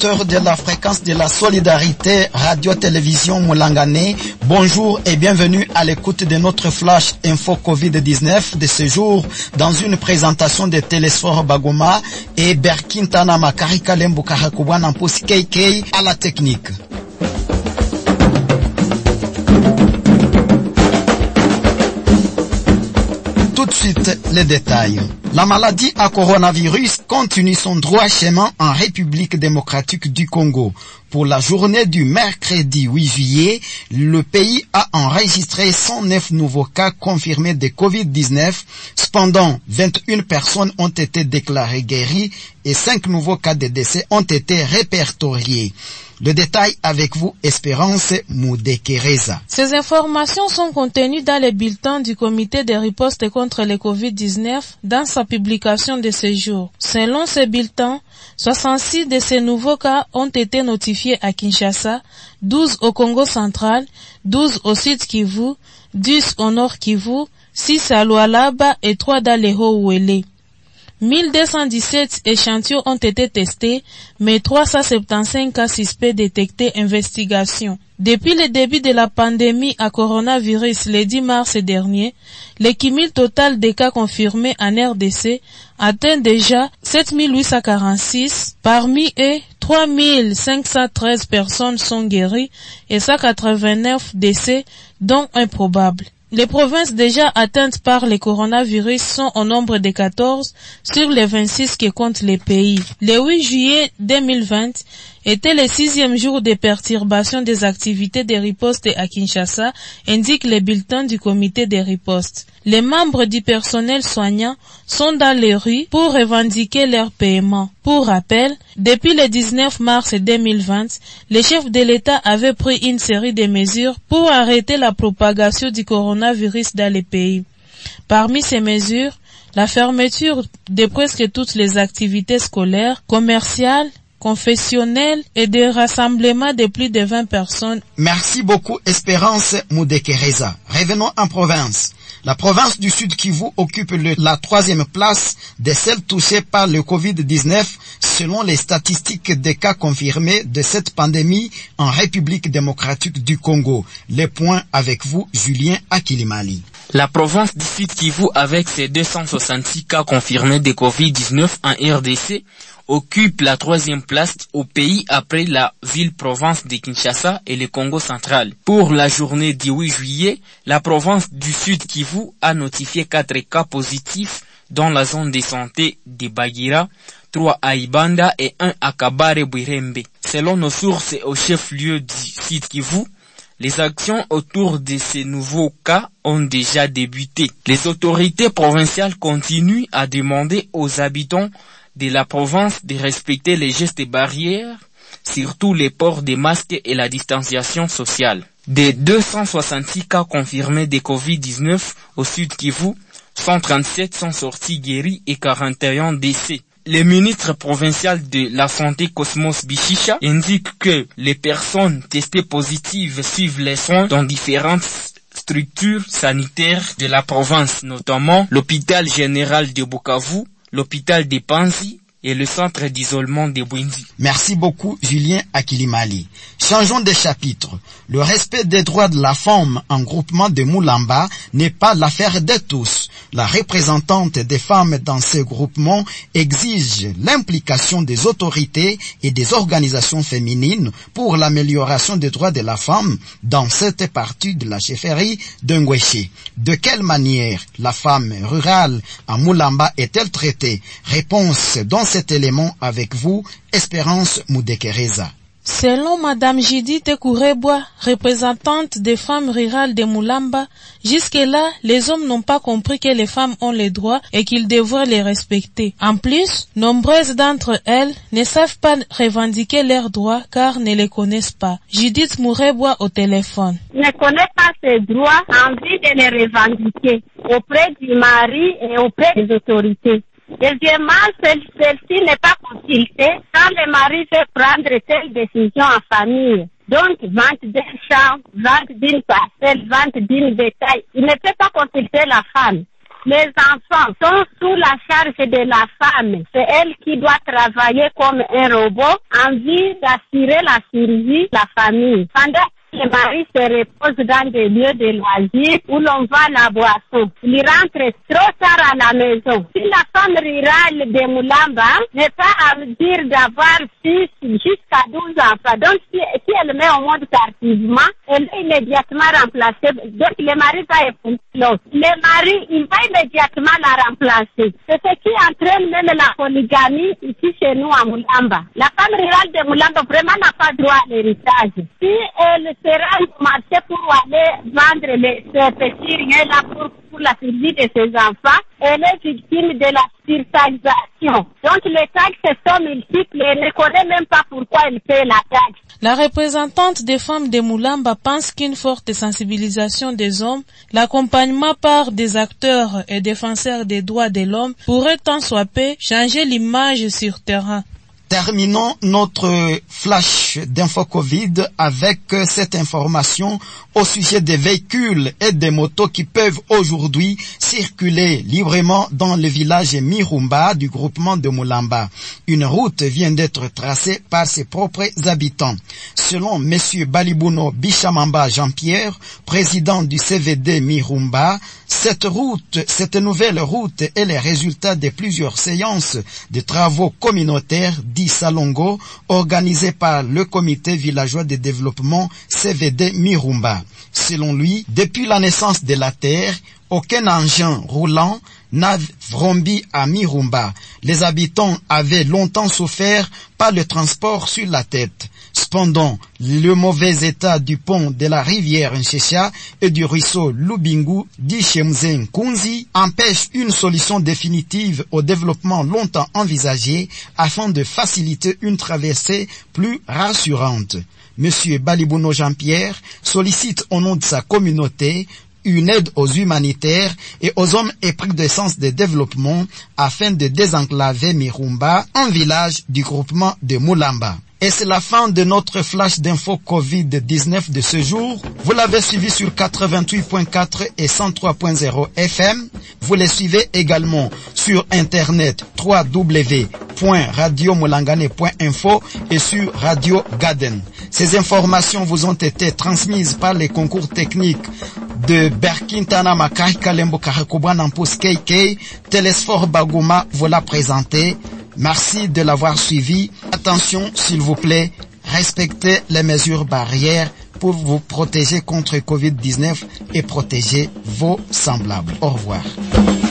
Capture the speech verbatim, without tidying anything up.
auditeurs de la fréquence de la solidarité radio-télévision Moulangane, bonjour et bienvenue à l'écoute de notre flash info covid dix-neuf de ce jour dans une présentation de Télésphore Bagoma et Berkintana Makarika Lembo Karakubwana Mposi K K à la technique. Tout de suite, les détails. La maladie à coronavirus continue son droit chemin en République démocratique du Congo. Pour la journée du mercredi huit juillet, le pays a enregistré cent neuf nouveaux cas confirmés de covid dix-neuf. Cependant, vingt et une personnes ont été déclarées guéries et cinq nouveaux cas de décès ont été répertoriés. Le détail avec vous, Espérance Moudekereza. Ces informations sont contenues dans les bulletins du comité de riposte contre le covid dix-neuf dans sa publication de ce jour. Selon ces bulletins, soixante-six de ces nouveaux cas ont été notifiés à Kinshasa, douze au Congo central, douze au Sud Kivu, dix au Nord Kivu, six à Lualaba et trois dans les Hauts-Ouélé. mille deux cent dix-sept échantillons ont été testés, mais trois cent soixante-quinze cas suspects détectés. Investigation. Depuis le début de la pandémie à coronavirus le dix mars dernier, le cumul total des cas confirmés en R D C atteint déjà sept mille huit cent quarante-six. Parmi eux, trois mille cinq cent treize personnes sont guéries et cent quatre-vingt-neuf décès, dont un probable. Les provinces déjà atteintes par le coronavirus sont au nombre de quatorze sur les vingt-six que compte le pays. Le huit juillet deux mille vingt était le sixième jour de perturbation des activités de riposte à Kinshasa, indique le bulletin du comité de riposte. Les membres du personnel soignant sont dans les rues pour revendiquer leur paiement. Pour rappel, depuis le dix-neuf mars deux mille vingt, le chef de l'État avait pris une série de mesures pour arrêter la propagation du coronavirus dans le pays. Parmi ces mesures, la fermeture de presque toutes les activités scolaires, commerciales, confessionnel et des rassemblements de plus de vingt personnes. Merci beaucoup Espérance Moudekereza. Revenons en province. La province du Sud Kivu occupe le, la troisième place de celles touchées par le covid dix-neuf selon les statistiques des cas confirmés de cette pandémie en République démocratique du Congo. Les points avec vous, Julien Akilimali. La province du Sud Kivu, avec ses deux cent soixante-six cas confirmés de covid dix-neuf en R D C, occupe la troisième place au pays après la ville-province de Kinshasa et le Congo central. Pour la journée du huit juillet, la province du Sud Kivu a notifié quatre cas positifs dans la zone de santé de Bagira, trois à Ibanda et un à Kabare-Bwirembe. Selon nos sources au chef-lieu du Sud Kivu, les actions autour de ces nouveaux cas ont déjà débuté. Les autorités provinciales continuent à demander aux habitants de la province de respecter les gestes barrières, surtout les ports des masques et la distanciation sociale. Des deux cent soixante-six cas confirmés de covid dix-neuf au Sud Kivu, cent trente-sept sont sortis guéris et quarante et un décès. Le ministre provincial de la Santé Cosmos Bishisha indique que les personnes testées positives suivent les soins dans différentes structures sanitaires de la province, notamment l'hôpital général de Bukavu, l'hôpital de Panzi et le centre d'isolement de Bwindi. Merci beaucoup Julien Akilimali. Changeons de chapitre. Le respect des droits de la femme en groupement de Moulamba n'est pas l'affaire de tous. La représentante des femmes dans ces groupements exige l'implication des autorités et des organisations féminines pour l'amélioration des droits de la femme dans cette partie de la chefferie de Ngweshe. De quelle manière la femme rurale à Moulamba est-elle traitée? Réponse dans cet élément avec vous, Espérance Moudekereza. Selon Madame Judith Kourébois, représentante des femmes rurales de Moulamba, jusque-là, les hommes n'ont pas compris que les femmes ont les droits et qu'ils devraient les respecter. En plus, nombreuses d'entre elles ne savent pas revendiquer leurs droits car ne les connaissent pas. Judith Kourébois au téléphone. Ne connaît pas ses droits, envie de les revendiquer auprès du mari et auprès des autorités. Deuxièmement, celle-ci n'est pas consultée quand le mari veut prendre telle décision en famille. Donc, vente d'un champ, vente d'une parcelle, vente d'une bétail. Il ne peut pas consulter la femme. Les enfants sont sous la charge de la femme. C'est elle qui doit travailler comme un robot en vue d'assurer la survie de la famille. Pendant le mari se repose dans des lieux de loisirs où l'on vend la boisson. Il rentre trop tard à la maison. Si la femme rurale de Moulamba n'est pas à dire d'avoir six jusqu'à douze enfants, donc si, si elle met au monde tardivement, elle est immédiatement remplacée. Donc le mari va épouser l'autre. Le mari, il va immédiatement la remplacer. C'est ce qui entraîne même la polygamie ici chez nous à Moulamba. La femme rurale de Moulamba vraiment n'a pas droit à l'héritage. Si elle sera au marché pour aller vendre les, ces petits riens là pour, pour la survie de ses enfants, elle est victime de la surtaxation. Donc les taxes sont multiples et elle ne connaît même pas pourquoi elle paie la taxe. La représentante des femmes de Moulamba pense qu'une forte sensibilisation des hommes, l'accompagnement par des acteurs et défenseurs des droits de l'homme pourrait tant soit peu changer l'image sur terrain. Terminons notre flash d'info Covid avec cette information au sujet des véhicules et des motos qui peuvent aujourd'hui circuler librement dans le village Mirumba du groupement de Moulamba. Une route vient d'être tracée par ses propres habitants. Selon M. Balibouno Bichamamba Jean-Pierre, président du C V D Mirumba, cette route, cette nouvelle route est le résultat de plusieurs séances de travaux communautaires dits Salongo, organisés par le comité villageois de développement C V D Mirumba. Selon lui, depuis la naissance de la terre, aucun engin roulant n'a vrombi à Mirumba. Les habitants avaient longtemps souffert par le transport sur la tête. Cependant, le mauvais état du pont de la rivière Nchesha et du ruisseau Lubingu d'Ichemzen Kunzi empêche une solution définitive au développement longtemps envisagé afin de faciliter une traversée plus rassurante. Monsieur Balibouno Jean-Pierre sollicite au nom de sa communauté une aide aux humanitaires et aux hommes épris de sens de développement afin de désenclaver Mirumba, un village du groupement de Moulamba. Et c'est la fin de notre flash d'info covid dix-neuf de ce jour. Vous l'avez suivi sur quatre-vingt-huit point quatre et cent trois point zéro F M. Vous les suivez également sur internet w w w point radio moulangane point info et sur Radio Gaden. Ces informations vous ont été transmises par les concours techniques de Berkintana Makai Kalembo Karekouban Ampous K K. Télésphore Bagouma vous l'a présenté. Merci de l'avoir suivi. Attention, s'il vous plaît, respectez les mesures barrières pour vous protéger contre covid dix-neuf et protéger vos semblables. Au revoir.